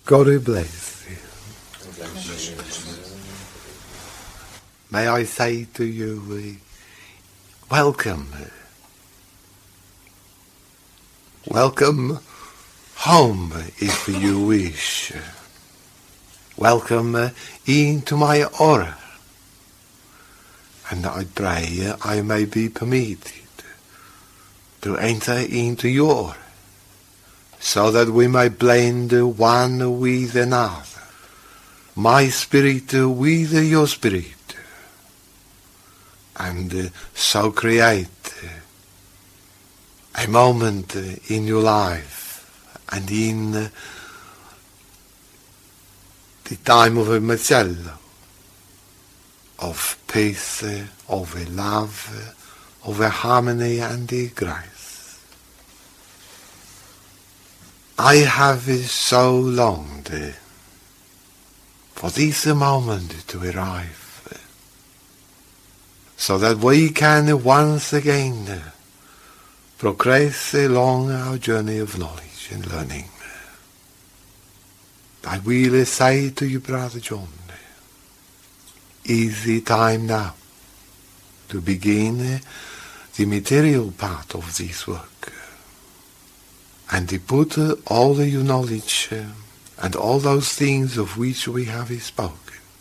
God bless you. May I say to you, welcome. Welcome home if you wish. Welcome into my aura. And I pray I may be permitted to enter into your aura, so that we may blend one with another, my spirit with your spirit, and so create a moment in your life and in the time of a Marcello, of peace, of a love, of a harmony and a grace. I have so longed for this moment to arrive, so that we can once again progress along our journey of knowledge and learning. I will say to you, Brother John, is the time now to begin the material part of this work, and to put all your knowledge and all those things of which we have spoken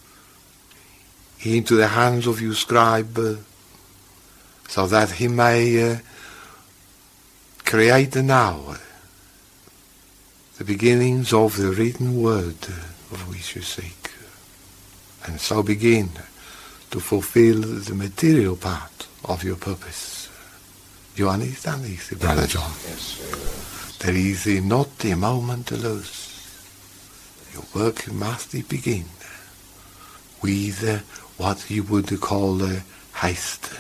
into the hands of your scribe, so that he may create now the beginnings of the written word of which you seek, and so begin to fulfill the material part of your purpose. You understand this, Brother John? Yes, there is not a moment to lose. Your work must begin with what you would call haste.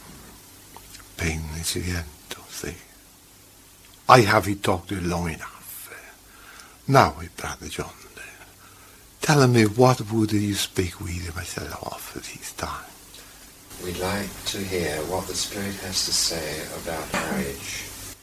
Pensiento, see. I have talked long enough. Now, Brother John, tell me, what would you speak with myself of this time? We'd like to hear what the Spirit has to say about marriage.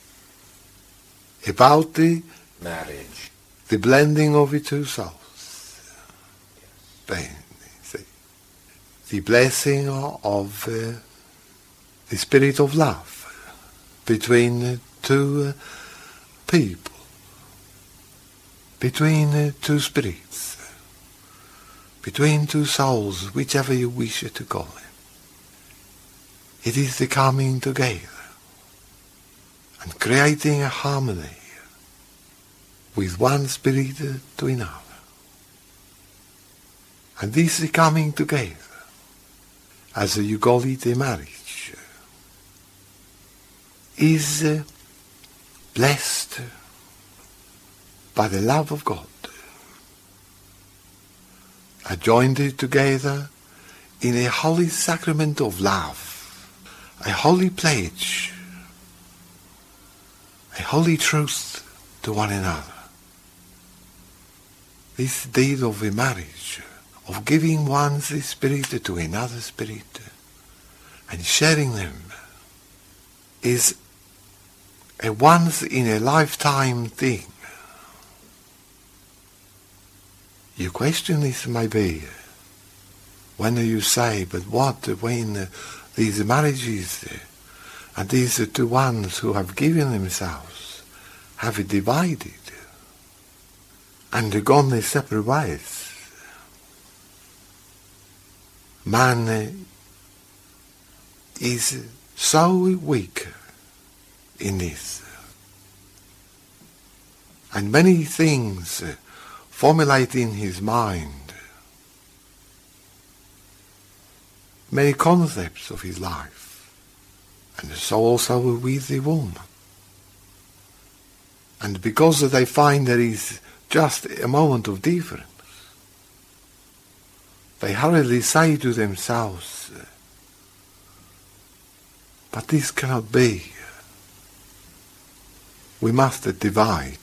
About the marriage, the blending of the two souls. yes. The blessing of the spirit of love between two people, between two spirits, between two souls, whichever you wish to call it. It is the coming together and creating a harmony with one spirit to another. And this is coming together, as you call it, a marriage, is blessed by the love of God, are joined together in a holy sacrament of love, a holy pledge, a holy truth to one another. This deed of a marriage, of giving one's spirit to another spirit and sharing them, is a once in a lifetime thing. Your question is maybe, when you say, but what when these marriages and these two ones who have given themselves have divided and gone their separate ways? Man is so weak in this, and many things formulate in his mind, many concepts of his life, and so also with the woman. And because they find there is just a moment of difference, they hurriedly say to themselves, but this cannot be. We must divide.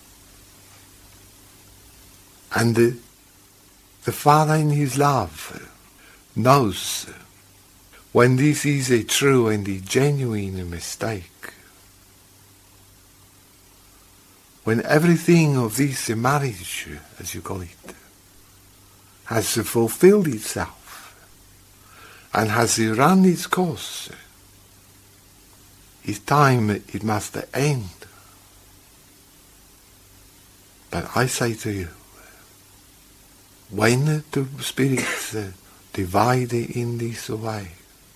And the Father in his love knows when this is a true and a genuine mistake. when everything of this marriage, as you call it, has fulfilled itself and has run its course, it's time it must end. But I say to you, when two spirits divide in this way,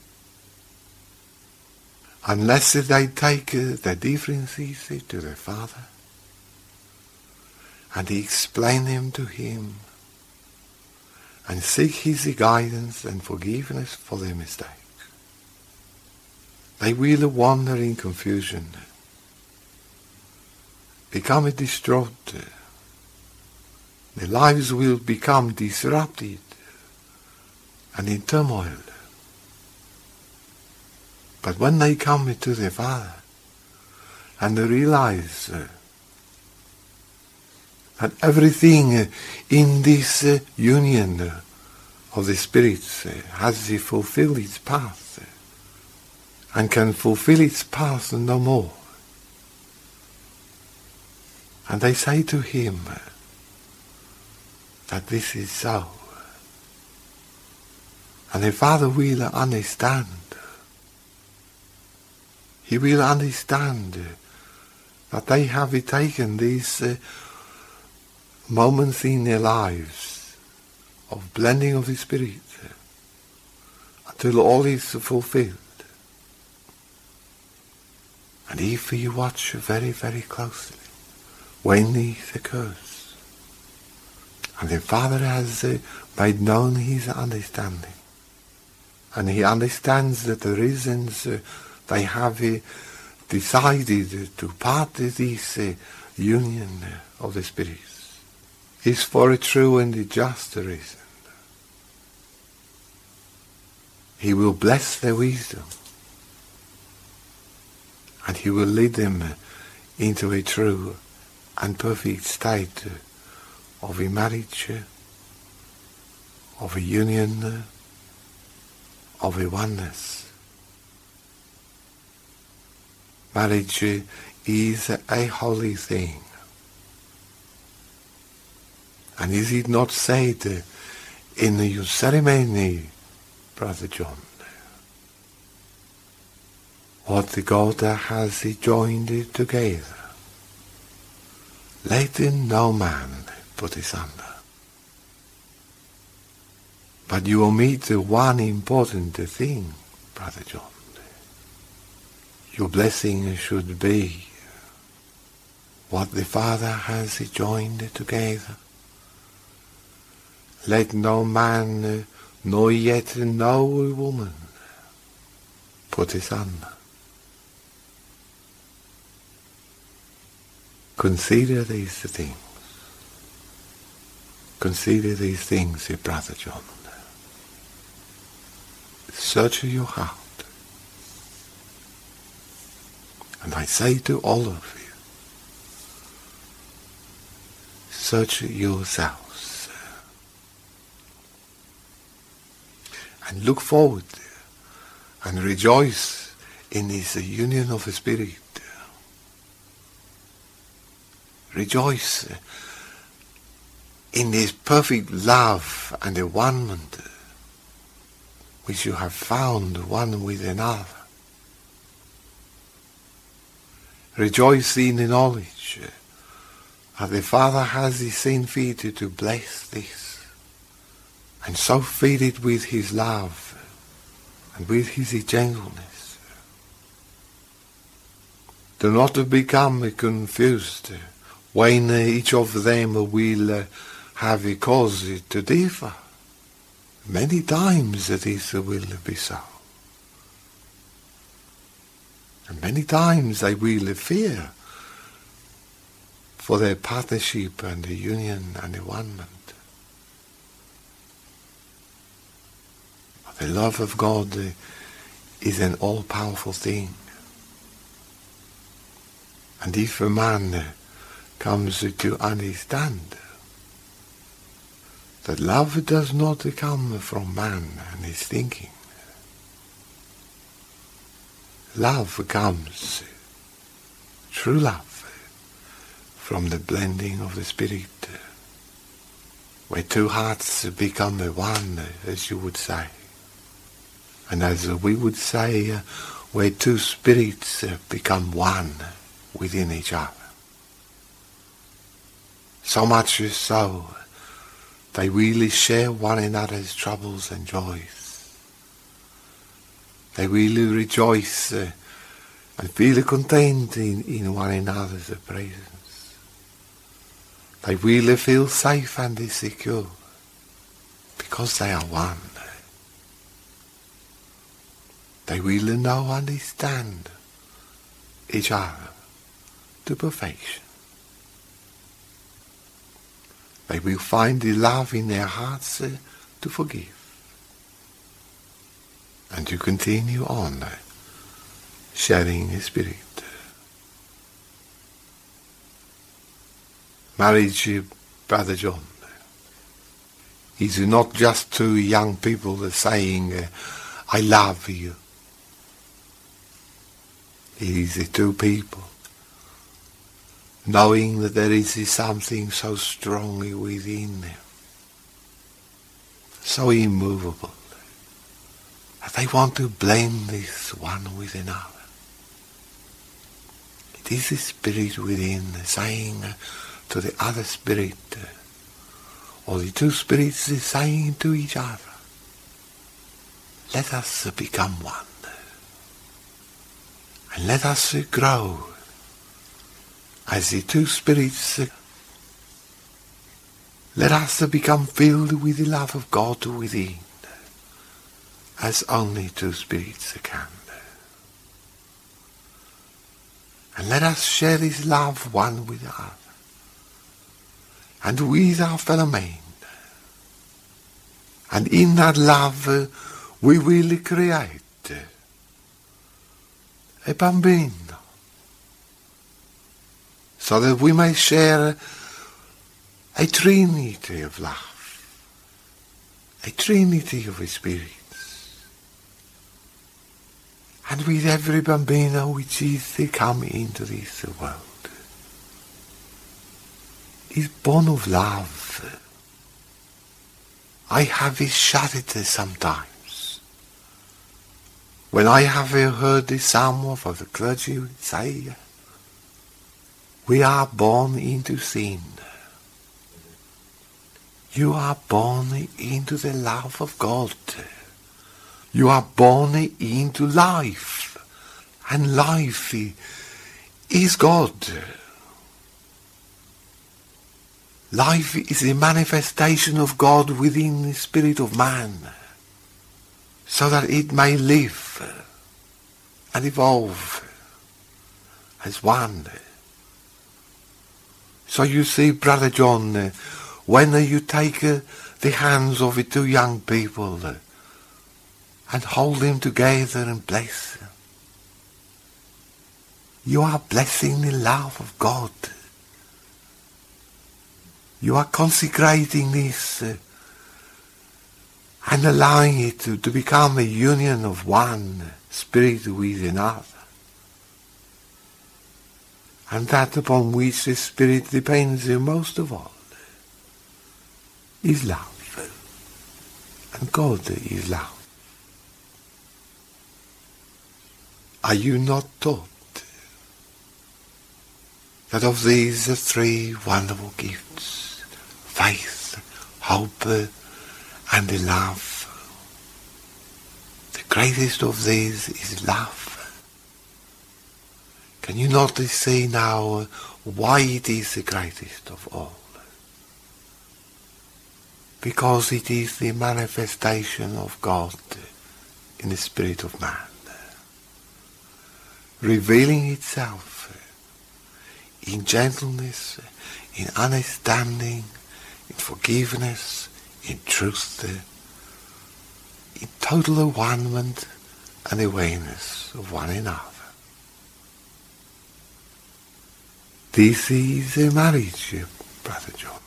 unless they take their differences to their Father and explain them to Him and seek His guidance and forgiveness for their mistakes, they will wander in confusion, become distraught, their lives will become disrupted and in turmoil. But when they come to their Father and they realize that everything in this union of the spirits has fulfilled its path and can fulfill its path no more, and they say to Him that this is so, and the Father will understand. He will understand that they have taken these moments in their lives of blending of the Spirit until all is fulfilled. And if you watch very, very closely, when this occurs, and the Father has made known His understanding, and He understands that the reasons they have decided to part this union of the spirits is for a true and a just reason. He will bless their wisdom, and He will lead them into a true and perfect state of a marriage, of a union, of a oneness. Marriage is a holy thing. And is it not said in your ceremony, Brother John, what God has joined together, let no man put asunder. But you omit one important thing, Brother John. Your blessing should be what the Father has joined together. Let no man, nor yet no woman, put asunder. Consider these things. Consider these things, Brother John. Search your heart. And I say to all of you, search yourselves and look forward and rejoice in this union of the Spirit. Rejoice in this perfect love and the one which you have found one with another. Rejoice in the knowledge that the Father has seen fit to bless this, and so feed it with His love and with His gentleness. Do not become confused when each of them will have a cause to differ. Many times this will be so. And many times they will fear for their partnership and the union and the one-ment. But the love of God is an all-powerful thing. And if a man comes to understand that love does not come from man and his thinking, love comes, true love, from the blending of the Spirit, where two hearts become one, as you would say. And as we would say, where two spirits become one within each other. So much so, they really share one another's troubles and joys. They really rejoice and feel content in one another's presence. They really feel safe and secure because they are one. They really know and understand each other to perfection. They will find the love in their hearts to forgive and to continue on sharing the Spirit. Marriage, Brother John, is not just two young people saying, I love you. It is two people knowing that there is something so strongly within them, so immovable, that they want to blend this one with another. It is the Spirit within saying to the other spirit, or the two spirits saying to each other, let us become one. And let us grow as the two spirits. Let us become filled with the love of God within, as only two spirits can. And let us share this love one with the other, and with our fellow men. And in that love we will create a bambino, so that we may share a trinity of love, a trinity of spirits. And with every bambino which is come into this world, is born of love. I have shut it sometimes. When I have heard the psalm of the clergy say, we are born into sin. You are born into the love of God. You are born into life. And life is God. Life is a manifestation of God within the spirit of man, so that it may live and evolve as one. So you see, Brother John, when you take the hands of the two young people and hold them together and bless them, you are blessing the love of God. You are consecrating this and allowing it to become a union of one spirit with another. And that upon which the Spirit depends most of all is love. And God is love. Are you not taught that of these three wonderful gifts, faith, hope, and the love, the greatest of these is love? Can you not say now why it is the greatest of all? Because it is the manifestation of God in the spirit of man, revealing itself in gentleness, in understanding, in forgiveness, in truth, in total one-ment and awareness of one another. This is a marriage, Brother John.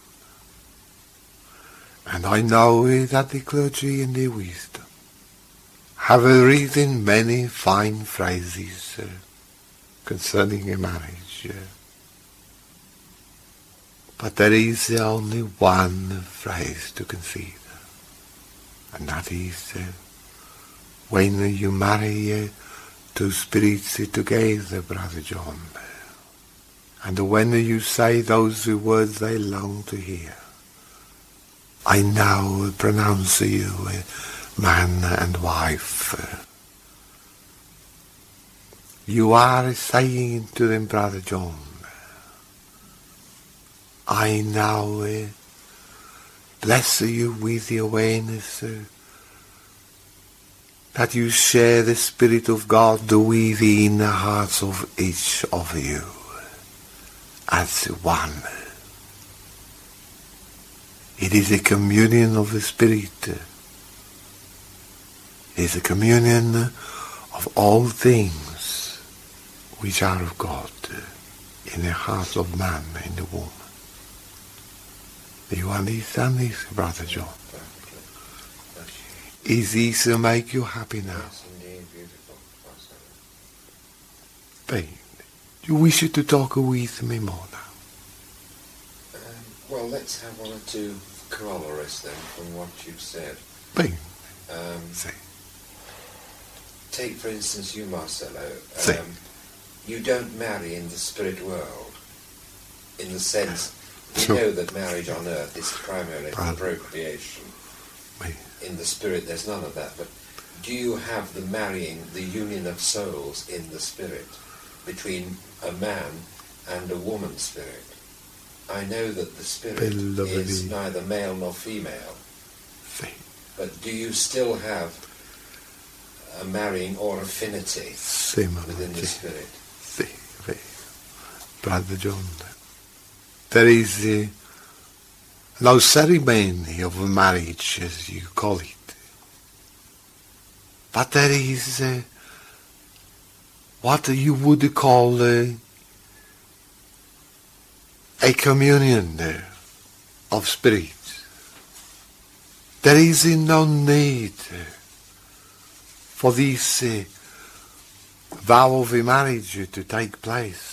And I know that the clergy in their wisdom have written many fine phrases concerning a marriage. But there is only one phrase to consider, and that is when you marry two spirits together, Brother John, and when you say those words they long to hear, I now pronounce you man and wife. You are saying to them, Brother John, I now bless you with the awareness that you share the Spirit of God within the hearts of each of you as one. It is a communion of the Spirit. It is a communion of all things which are of God in the heart of man and the woman. Do you understand this, Brother John? Is this to make you happy now? Yes, indeed, beautiful. Ben, do you wish to talk with me more now? Well, let's have one or two corollaries then from what you've said. Ben, Say. Take, for instance, you, Marcelo. Say. You don't marry in the spirit world, in the sense, we Sure. know that marriage on earth is primarily for Brother. procreation. Ben, In the spirit, there's none of that. But do you have the marrying, the union of souls in the spirit between a man and a woman spirit? I know that the spirit Beloved. is neither male nor female, say, but do you still have a marrying or affinity within the spirit? Say, Brother John, there is no ceremony of marriage, as you call it. But there is what you would call a communion of spirits. There is no need for this vow of marriage to take place.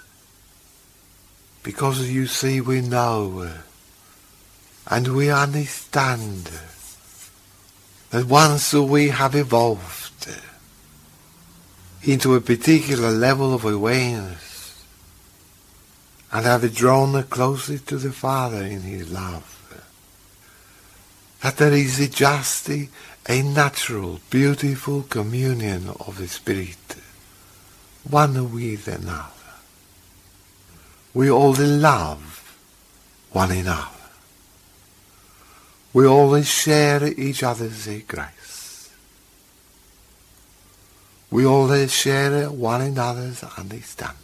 Because you see, we know and we understand that once we have evolved into a particular level of awareness and have drawn closer to the Father in His love, that there is just a natural, beautiful communion of the Spirit, one with another. We all love one another. We all share each other's grace. We all share one another's understanding.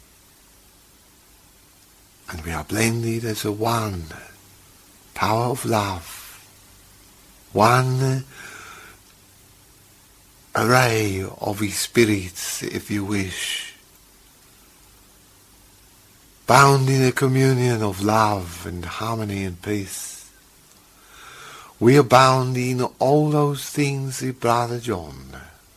And we are blended as a one power of love, one array of spirits, if you wish, bound in a communion of love and harmony and peace. We are bound in all those things, Brother John,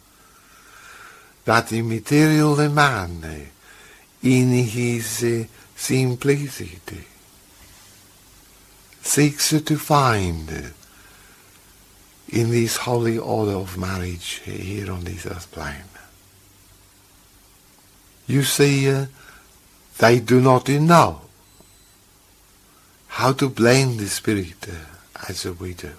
that the material man, in his simplicity, seeks to find in this holy order of marriage here on this earth plane. You see, they do not know how to blend the spirit as we do.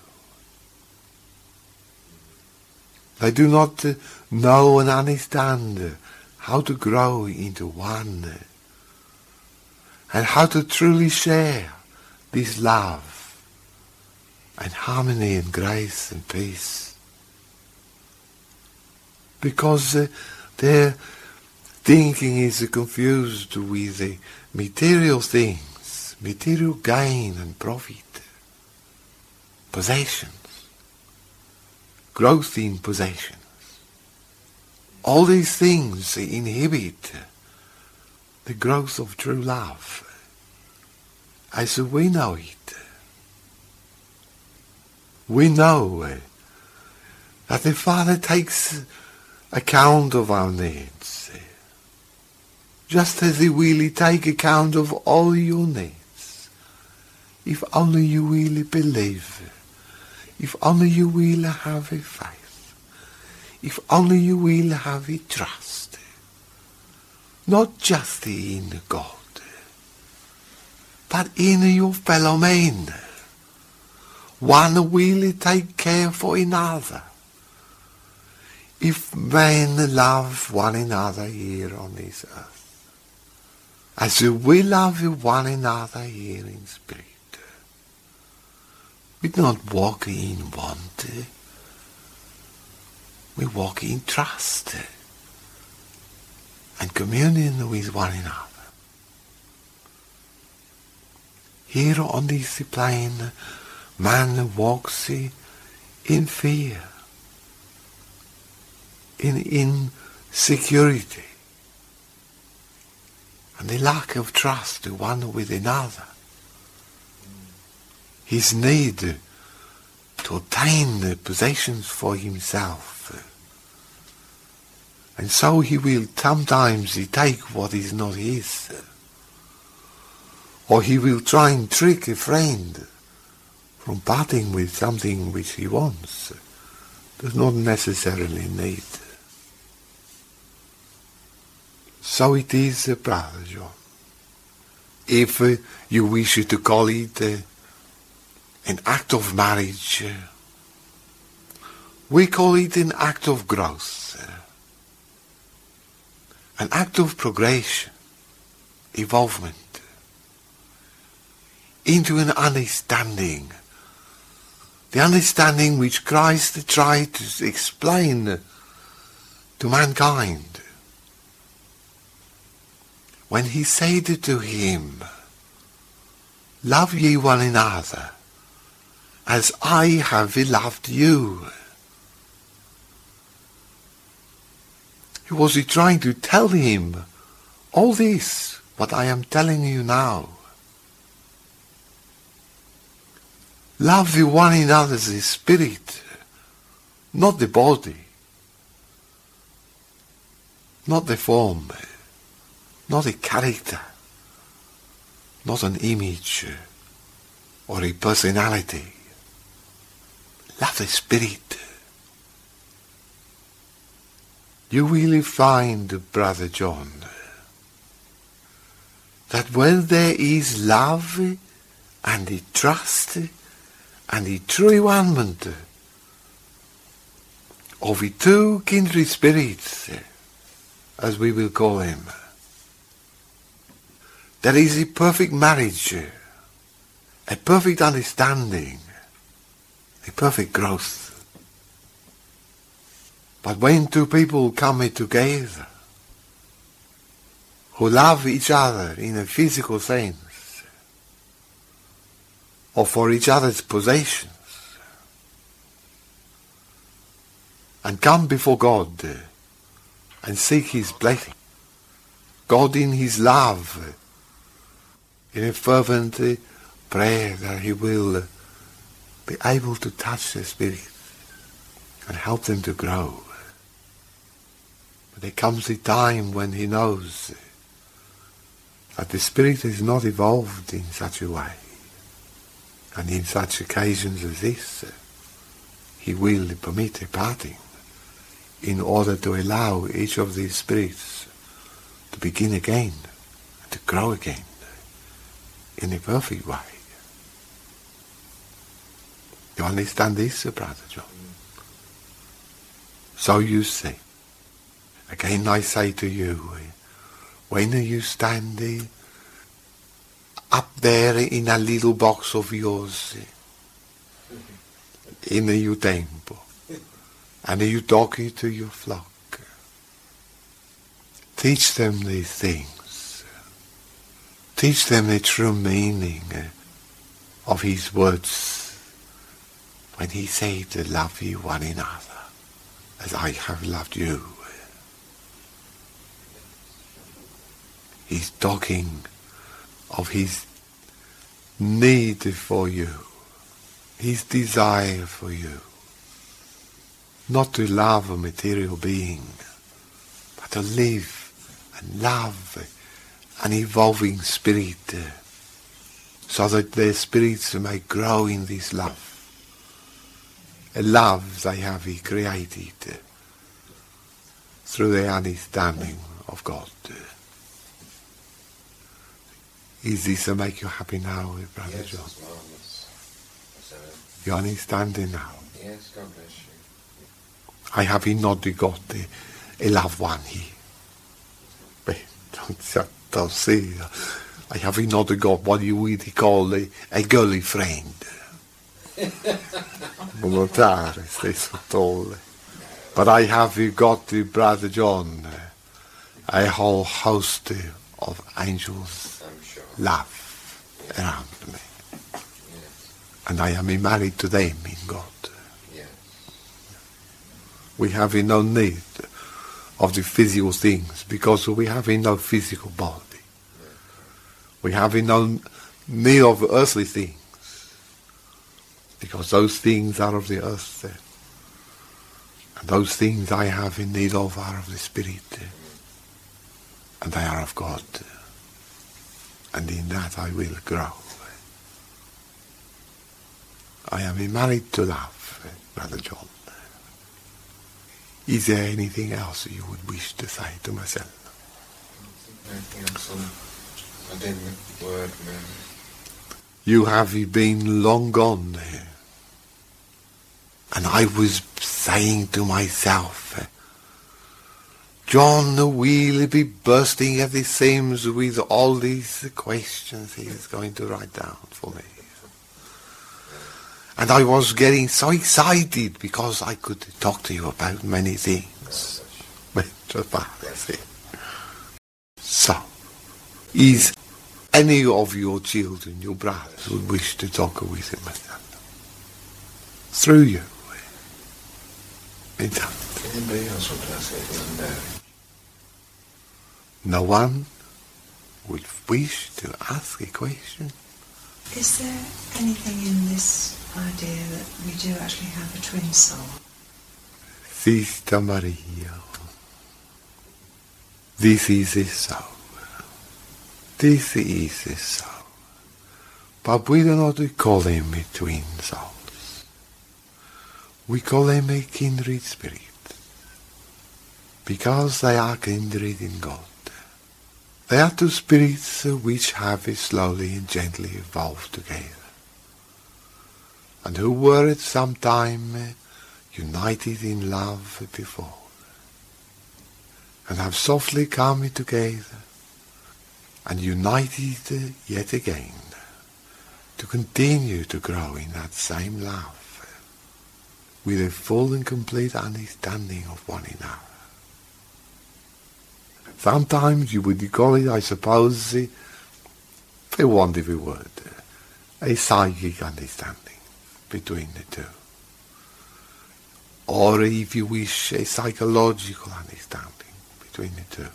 They do not know and understand how to grow into one and how to truly share this love and harmony and grace and peace. Because their thinking is confused with the material things, material gain and profit, possessions, growth in possessions. All these things inhibit the growth of true love as we know it. We know that the Father takes account of our needs, just as He will take account of all your needs if only you really believe, if only you will have a faith, if only you will have a trust, not just in God, but in your fellow man. One will take care for another. If men love one another here on this earth, as we love one another here in spirit, we don't walk in want, we walk in trust and communion with one another. Here on this plane, man walks in fear, in insecurity, and the lack of trust one with another. His need to obtain possessions for himself. And so he will sometimes take what is not his. Or he will try and trick a friend from parting with something which he wants, does not necessarily need. So it is, Brother John. If you wish to call it an act of marriage, we call it an act of growth, an act of progression, evolvement, into an understanding, the understanding which Christ tried to explain to mankind when he said to him, "Love ye one another as I have loved you." He was trying to tell him all this, what I am telling you now. Love one another's spirit, not the body, not the form, not a character, not an image or a personality. Love the spirit. You will find, Brother John, that where there is love and the trust and the true one of the two kindred spirits, as we will call them, there is a perfect marriage, a perfect understanding, a perfect growth. But when two people come together, who love each other in a physical sense, or for each other's possessions, and come before God and seek His blessing, God in His love, in a fervent prayer that He will be able to touch their spirit and help them to grow. But there comes a time when He knows that the spirit is not evolved in such a way. And in such occasions as this, He will permit a parting in order to allow each of these spirits to begin again, to grow again in a perfect way. You understand this, Brother John? So you see, again I say to you, when you stand up there in a little box of yours, in your temple, and you talk to your flock, teach them these things. Teach them the true meaning of His words when He said to love you one another as I have loved you. He's talking of His need for you, His desire for you, not to love a material being, but to live and love an evolving spirit, so that their spirits may grow in this love. A love they have created through their understanding of God. Is this to make you happy now, Brother Yes, John? it's marvellous. So, You understand it now? yes, God bless you. I have not got a loved one here. But don't see. I have not got what you would call a girly friend. Notare, stesso tolle. But I have got, Brother John, a whole host of angels I'm sure. love around me. Yes. And I am married to them in God. Yes. We have no need of the physical things because we have no physical body. We have no need of earthly things because those things are of the earth. And those things I have in need of are of the Spirit. And they are of God. And in that I will grow. I am married to love, Brother John. Is there anything else you would wish to say to myself? Anything else I didn't word, man. You have been long gone. And I was saying to myself, John will be bursting at the seams with all these questions he is going to write down for me. And I was getting so excited because I could talk to you about many things. So, is any of your children, your brothers, would wish to talk with him through you? Anybody else want to ask anything? No. No one would wish to ask a question? Is there anything in this idea that we do actually have a twin soul? Sister Maria, this is a soul. This is a soul. But we do not call them a twin souls. We call them a kindred spirit. Because they are kindred in God. They are two spirits which have slowly and gently evolved together. And who were at some time united in love before. And have softly come together and united yet again to continue to grow in that same love with a full and complete understanding of one another. Sometimes you would call it, I suppose, for want of a word, a psychic understanding between the two. Or if you wish, a psychological understanding between the two.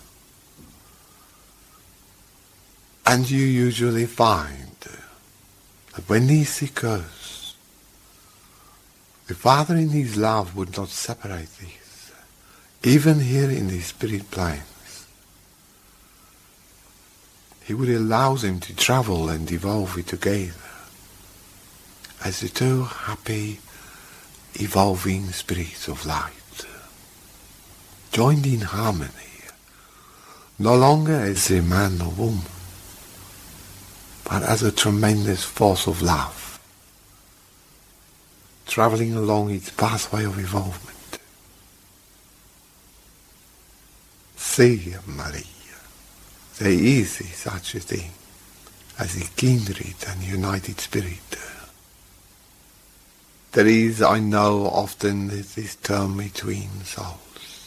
And you usually find that when this occurs, the Father in His love would not separate these, even here in the spirit planes. He would allow them to travel and evolve together as the two happy, evolving spirits of light, joined in harmony, no longer as a man or woman, but as a tremendous force of love, traveling along its pathway of evolvement. See, Maria, there is such a thing as a kindred and united spirit. There is, I know, often this term between souls.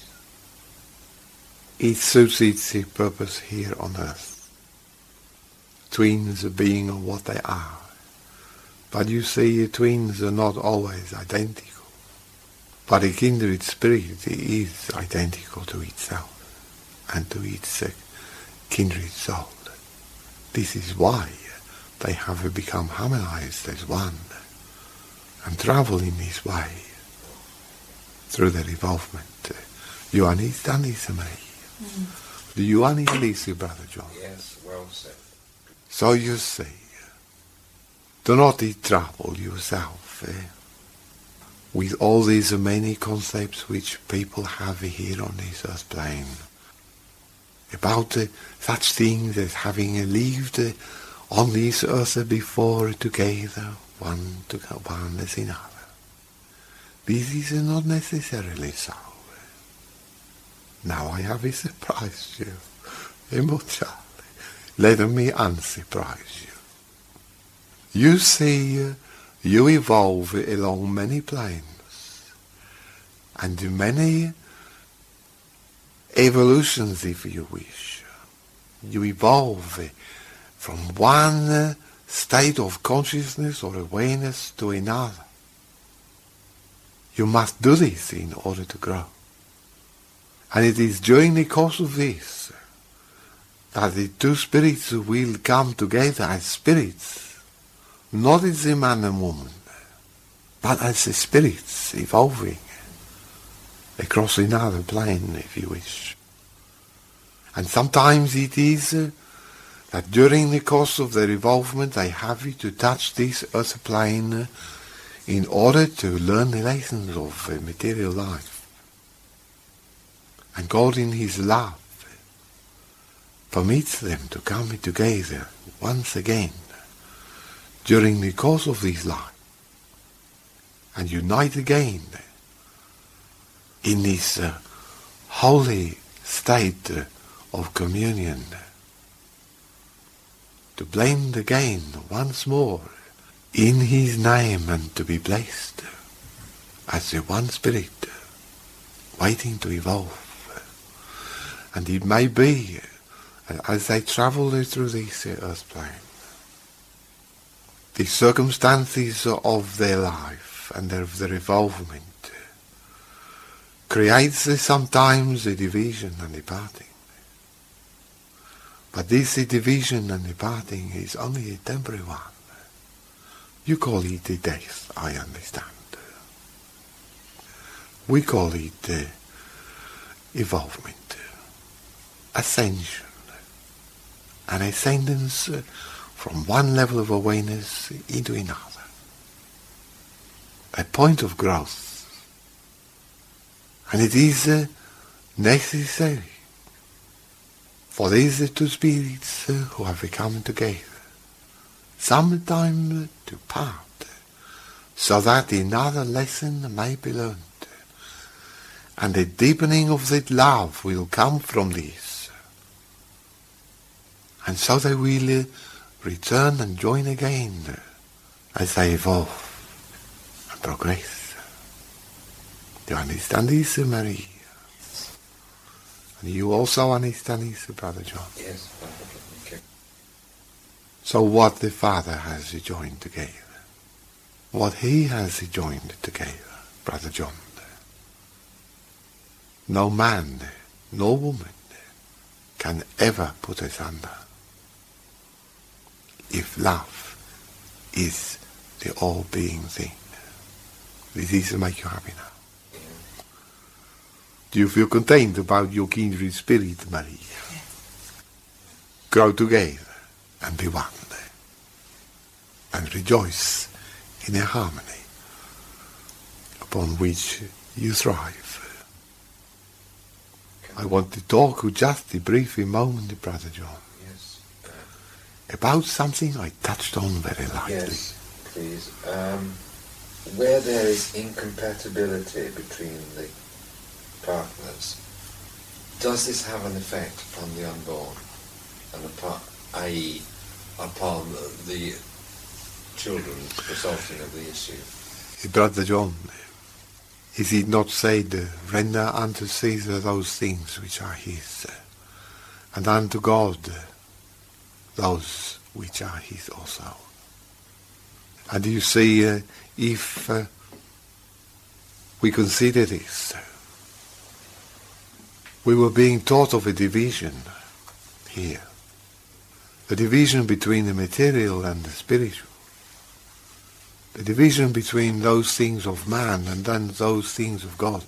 It suits its purpose here on earth. Twins being what they are. But you see, twins are not always identical. But a kindred spirit is identical to itself and to its kindred soul. This is why they have become harmonized as one and travel in this way through their evolvement. You understand this, Maria? Do you understand this, Brother John? Yes, well said. So you see, Do not trouble yourself with all these many concepts which people have here on this earth plane about such things as having lived on this earth before together, one as another. This is not necessarily so. Now I have surprised you, immortality. Let me unsurprise you. You see, you evolve along many planes, and many evolutions, if you wish. You evolve from one state of consciousness or awareness to another. You must do this in order to grow. And it is during the course of this that the two spirits will come together as spirits, not as a man and woman, but as the spirits evolving across another plane, if you wish. And sometimes it is that during the course of their evolvement they have to touch this earth plane in order to learn the lessons of material life. And God in His love permits them to come together once again during the course of this life and unite again in this holy state of communion, to blend again once more in His name and to be blessed as the one spirit waiting to evolve. And it may be, as they travel through this earth plane, the circumstances of their life and of their evolvement creates sometimes a division and a parting. But this division and the parting is only a temporary one. You call it a death, I understand. We call it evolvement, ascension, an ascendance from one level of awareness into another, a point of growth. And it is necessary for these two spirits who have come together sometime to part, so that another lesson may be learned, and a deepening of that love will come from this. And so they will return and join again as they evolve and progress. Do you understand this, Marie? And you also understand this, Brother John? Yes, perfectly. Thank you. So what the Father has joined together, what He has joined together, Brother John, no man, no woman can ever put asunder. If love is the all-being thing, this will make you happy now. Do you feel content about your kindred spirit, Maria? Yes. Grow together and be one, and rejoice in a harmony upon which you thrive. I want to talk just a brief moment, Brother John, Yes. about something I touched on very lightly. Yes, please. Where there is incompatibility between the partners, does this have an effect upon the unborn, and i.e. upon the children resulting of the issue? Brother John, is it not said, render unto Caesar those things which are his, and unto God those which are his also? And you see, if we consider this, we were being taught of a division here, the division between the material and the spiritual, the division between those things of man and then those things of God.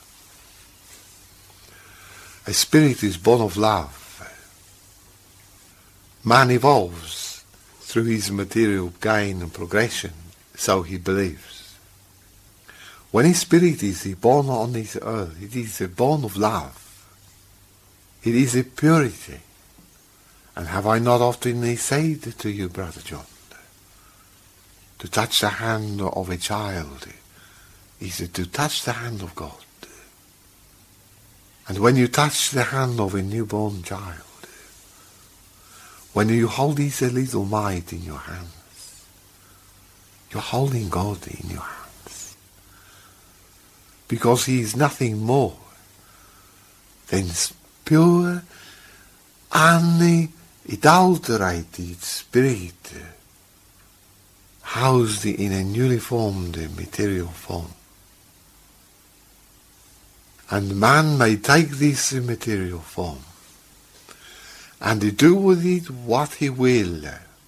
A spirit is born of love. Man evolves through his material gain and progression, so he believes. When his spirit is born on this earth, it is born of love. It is a purity. And have I not often said to you, Brother John, to touch the hand of a child is to touch the hand of God. And when you touch the hand of a newborn child, when you hold this little mite in your hands, you're holding God in your hands. Because he is nothing more than pure, unadulterated spirit housed in a newly formed material form. And man may take this material form and do with it what he will.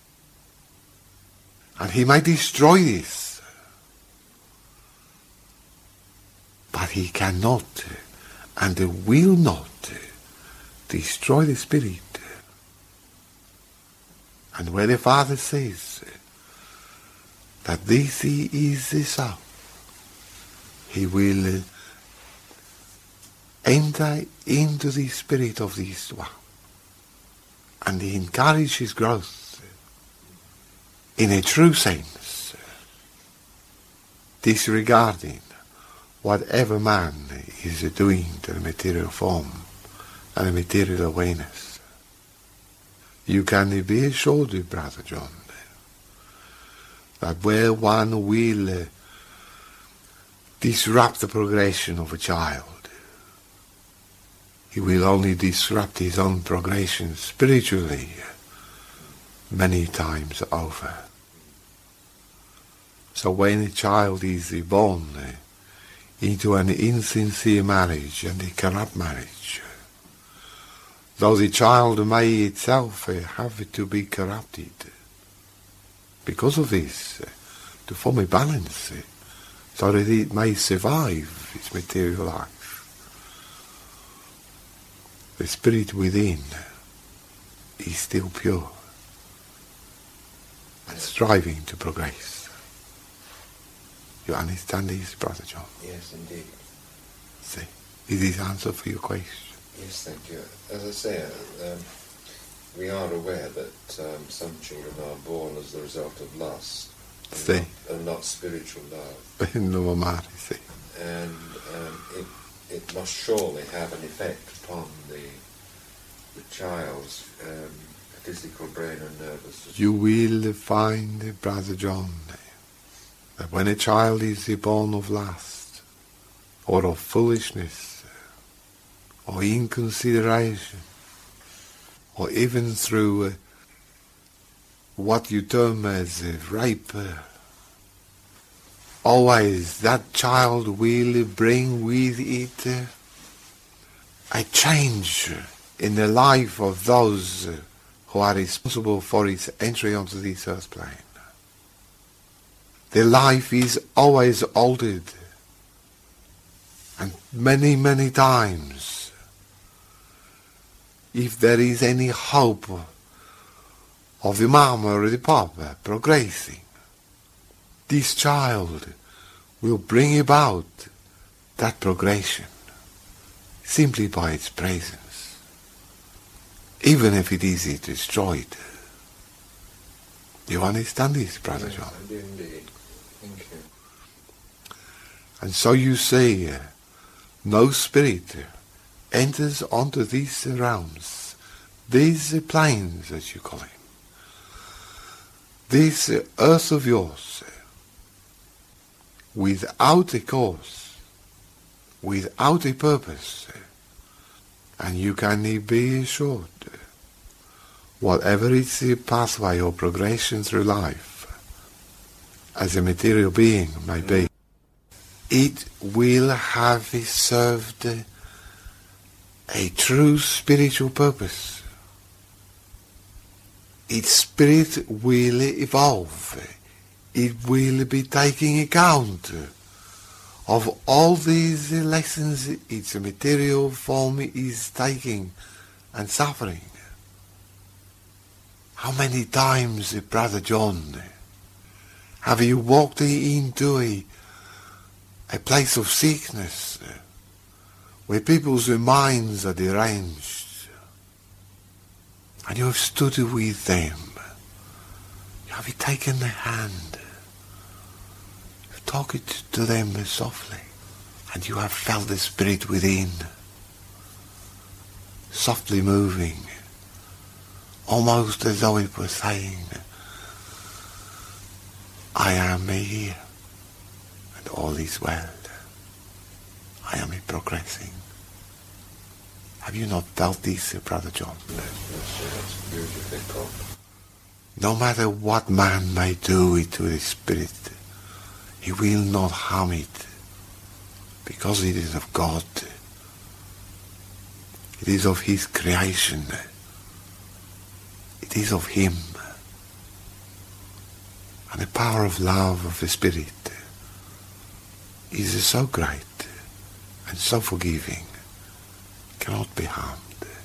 And he may destroy this. But he cannot and will not destroy the spirit. And where the Father says that this is so, he will enter into the spirit of this one and encourage his growth in a true sense, disregarding whatever man is doing to the material form and the material awareness. You can be assured, Brother John, that where one will disrupt the progression of a child, he will only disrupt his own progression spiritually many times over. So when a child is born into an insincere marriage and a corrupt marriage, though the child may itself have to be corrupted, because of this, to form a balance, so that it may survive its material life. The spirit within is still pure and striving to progress. You understand this, Brother John? Yes, indeed. See, is this answer for your question? Yes, thank you. As I say, we are aware that some children are born as the result of lust and not spiritual love. No matter, see. And it must surely have an effect upon the child's physical brain and nervous system. You will find, Brother John, that when a child is born of lust, or of foolishness, or inconsideration, or even through what you term as rape, always that child will bring with it a change in the life of those who are responsible for its entry onto this earth plane. Their life is always altered, and many, many times, if there is any hope of the mama or the papa progressing, this child will bring about that progression simply by its presence, even if it is destroyed. Do you understand this, Brother John? I do indeed. Thank you. And so you say, no spirit enters onto these realms, these planes, as you call them, this earth of yours, without a cause, without a purpose, and you can be assured, whatever its pathway or progression through life, as a material being may be, it will have served a true spiritual purpose. Its spirit will evolve. It will be taking account of all these lessons its material form is taking and suffering. How many times, Brother John, have you walked into a place of sickness where people's minds are deranged, and you have stood with them, you have taken their hand, you've talked to them softly, and you have felt the Spirit within, softly moving, almost as though it was saying, I am here, and all is well. I am progressing. Have you not felt this, Brother John? That's beautifully put. No matter what man may do it to the Spirit, he will not harm it, because it is of God. It is of his creation. It is of him. And the power of love of the Spirit is so great and so forgiving, cannot be harmed.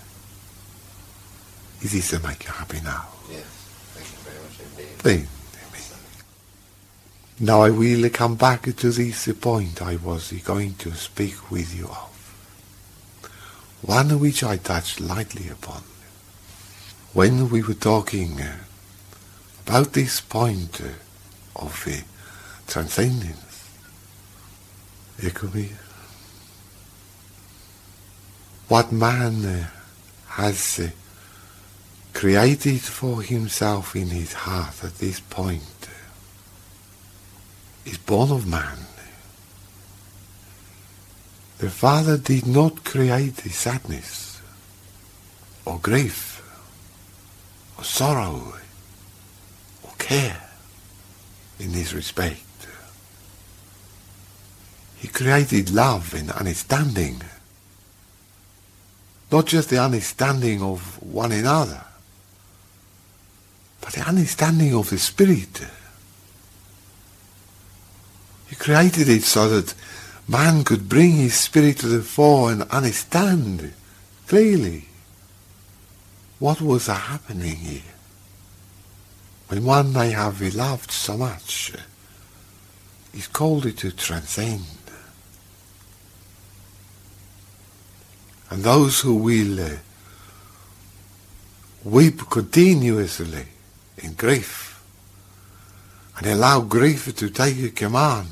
It is to make you happy now. Yes, thank you very much indeed. Then, now I will come back to this point I was going to speak with you of. One which I touched lightly upon. When we were talking about this point of transcendence, what man has created for himself in his heart at this point is born of man. The Father did not create sadness or grief or sorrow or care in this respect. He created love and understanding, not just the understanding of one another, but the understanding of the Spirit. He created it so that man could bring his spirit to the fore and understand clearly what was happening here. When one may have loved so much, he's called it to transcend. And those who will weep continuously in grief and allow grief to take a command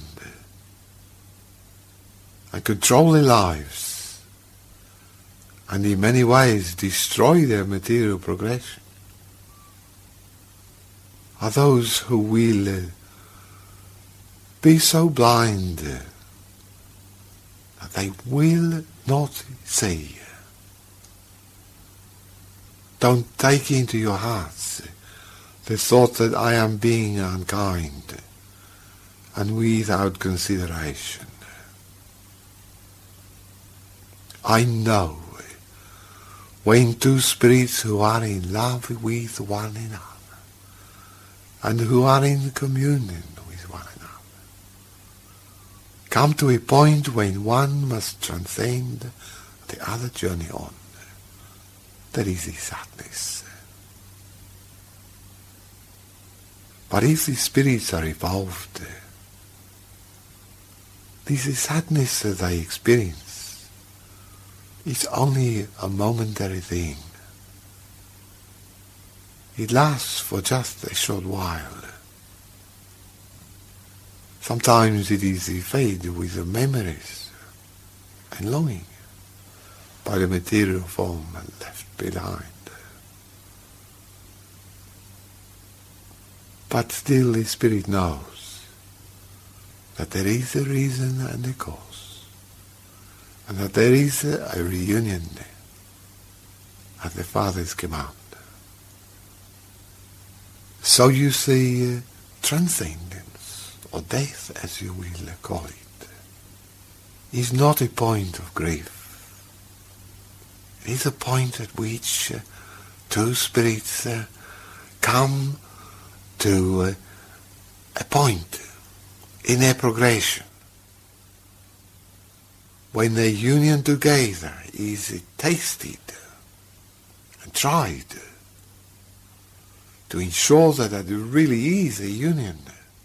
and control their lives, and in many ways destroy their material progression, are those who will be so blind that they will not see. Don't take into your hearts the thought that I am being unkind and without consideration. I know when two spirits who are in love with one another and who are in communion with one another come to a point when one must transcend the other journey on, there is a sadness. But if the spirits are evolved, this sadness that they experience is only a momentary thing. It lasts for just a short while. Sometimes it is fade with the memories and longing by the material form left behind. But still the Spirit knows that there is a reason and a cause, and that there is a reunion at the Father's command. So you see, transcendence, or death as you will call it, is not a point of grief. It is a point at which two spirits come to a point in their progression when their union together is tasted and tried to ensure that there really is a union.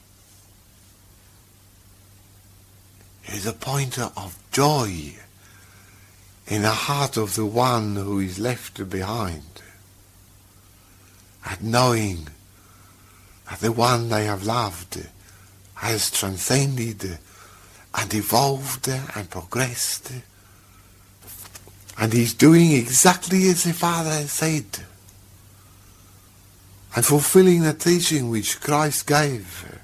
It is a point of joy in the heart of the one who is left behind, at knowing that the one they have loved has transcended and evolved and progressed, and is doing exactly as the Father said, and fulfilling the teaching which Christ gave.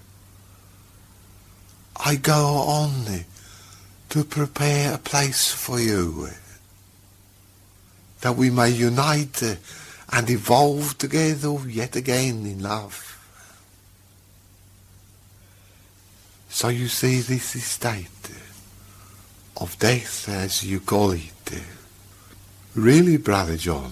I go on to prepare a place for you, that we may unite and evolve together yet again in love. So you see, this state of death, as you call it, really, Brother John,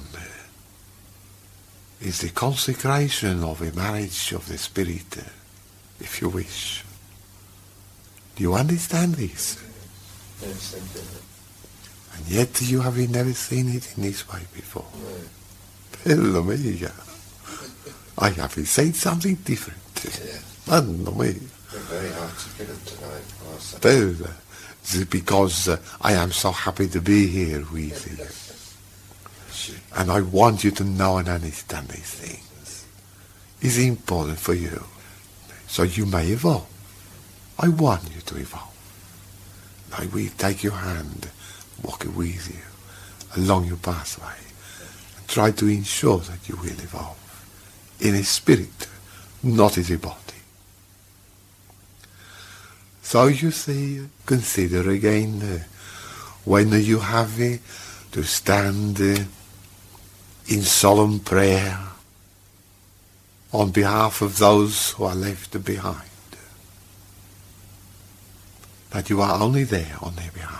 is the consecration of a marriage of the Spirit, if you wish. Do you understand this? Yes, I do. And yet you have never seen it in this way before. No. Bello mia. I have said something different. Yeah. Mamma mia. You're very articulate tonight, Pastor. Bello. It's because I am so happy to be here with you. And I want you to know and understand these things. It's important for you. So you may evolve. I want you to evolve. I will take your hand, walk with you along your pathway, and try to ensure that you will evolve in a spirit, not as a body. So you see, consider again when you have to stand in solemn prayer on behalf of those who are left behind, that you are only there on their behalf.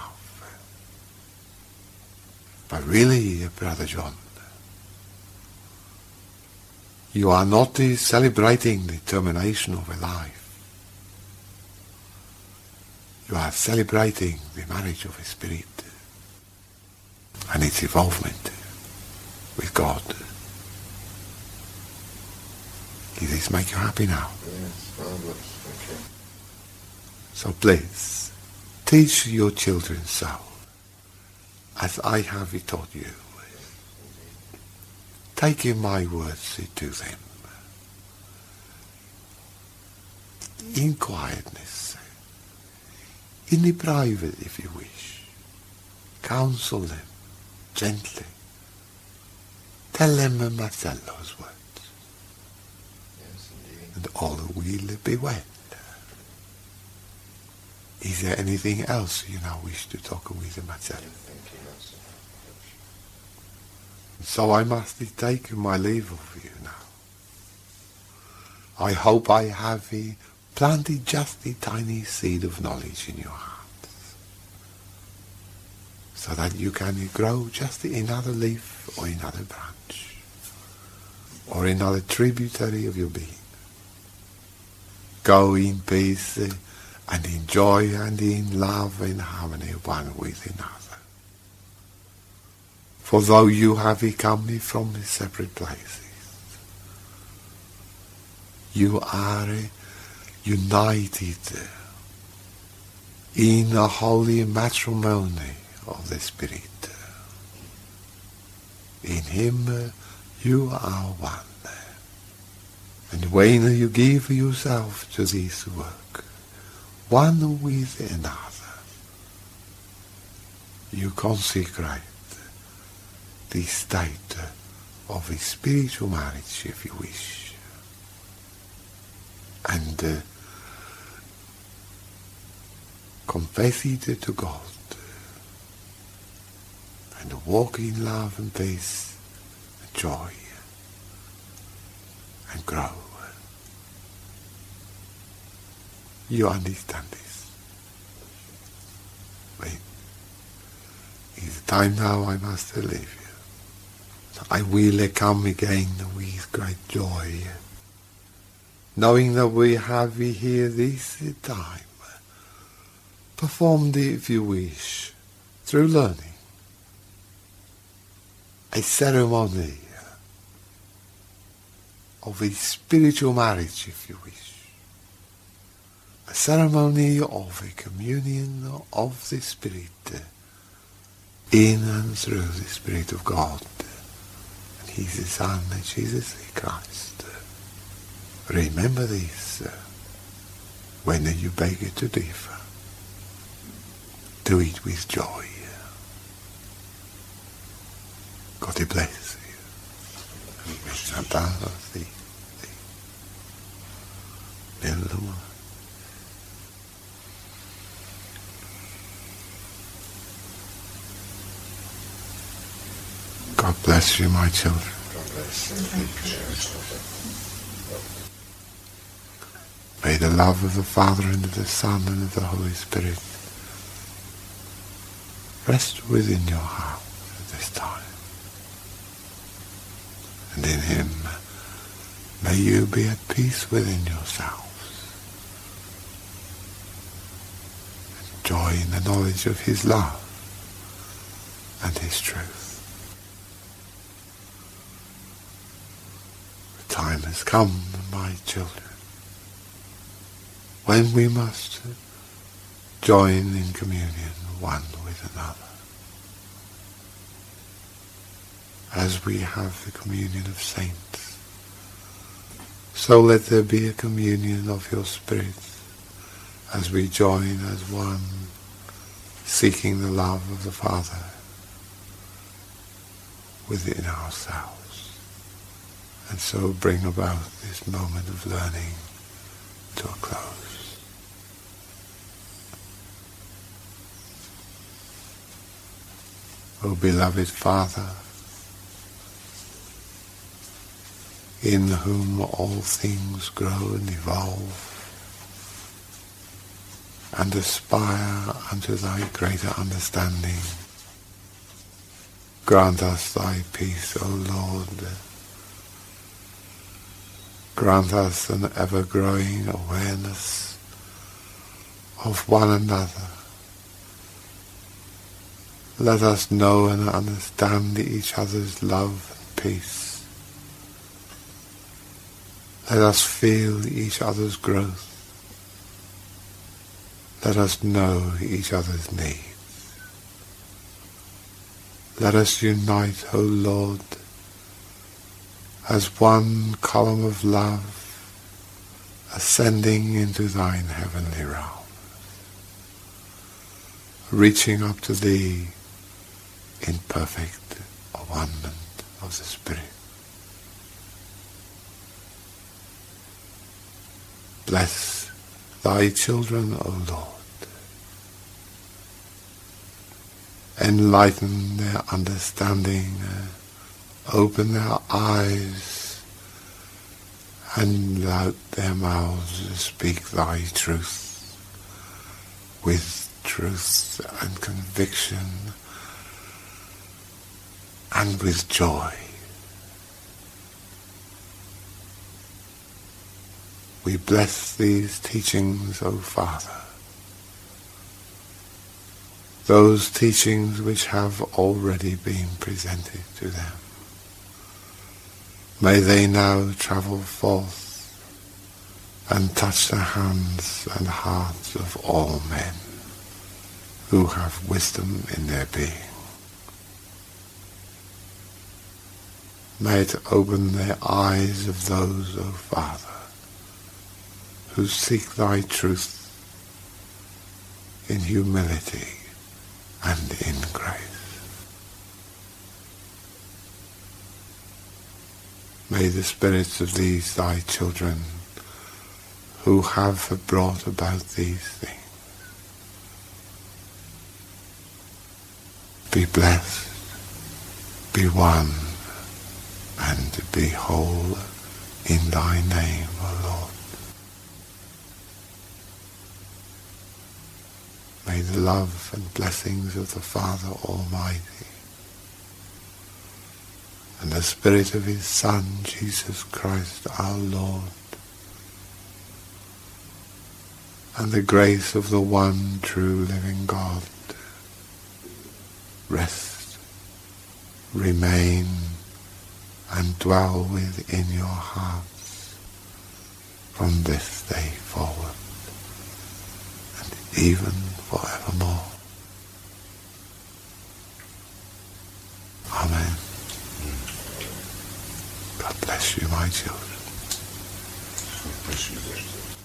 But really, Brother John, you are not celebrating the termination of a life. You are celebrating the marriage of a spirit and its involvement with God. Does this make you happy now? Yes, marvelous. Thank you. So please, teach your children so, as I have taught you. Taking my words to them in quietness, in the private, if you wish. Counsel them gently. Tell them Marcello's words, Yes, indeed. and all will be well. Is there anything else you now wish to talk with Marcello? Thank you, Master. So I must take my leave of you now. I hope I have planted just a tiny seed of knowledge in your hearts, so that you can grow just another leaf or another branch or another tributary of your being. Go in peace and in joy and in love and harmony one with another. For though you have come from separate places, you are united in a holy matrimony of the Spirit. In Him you are one. And when you give yourself to this work, one with another, you consecrate the state of a spiritual marriage, if you wish, and confess it to God, and walk in love and peace and joy and grow. You understand this? Wait. It's time now I must leave you. I will come again with great joy, knowing that we have here this time performed, if you wish, through learning, a ceremony of a spiritual marriage, if you wish. A ceremony of a communion of the Spirit in and through the Spirit of God. And He's the Son, Jesus the Christ. Remember this when you beg it to differ. Do it with joy. God bless you. God bless you, my children. God bless you. May the love of the Father and of the Son and of the Holy Spirit rest within your heart at this time. And in Him may you be at peace within yourselves. And joy in the knowledge of His love and His truth. The time has come, my children, when we must join in communion one with another. As we have the communion of saints, so let there be a communion of your spirits as we join as one, seeking the love of the Father within ourselves, and so bring about this moment of learning to a close. O beloved Father, in whom all things grow and evolve and aspire unto thy greater understanding, grant us thy peace, O Lord. Grant us an ever-growing awareness of one another. Let us know and understand each other's love and peace. Let us feel each other's growth. Let us know each other's needs. Let us unite, O Lord, as one column of love ascending into thine heavenly realm, reaching up to thee in perfect one-ment of the Spirit. Bless thy children, O Lord. Enlighten their understanding, open their eyes, and let their mouths speak thy truth with truth and conviction and with joy. We bless these teachings, O Father, those teachings which have already been presented to them. May they now travel forth and touch the hands and hearts of all men who have wisdom in their being. May it open the eyes of those, O Father, who seek thy truth in humility and in grace. May the spirits of these thy children who have brought about these things be blessed, be one, and be whole in thy name, O Lord. May the love and blessings of the Father Almighty and the Spirit of His Son, Jesus Christ our Lord, and the grace of the one true living God rest, remain, and dwell within your hearts from this day forward, and even forevermore. Amen. God bless you, my children. God bless you.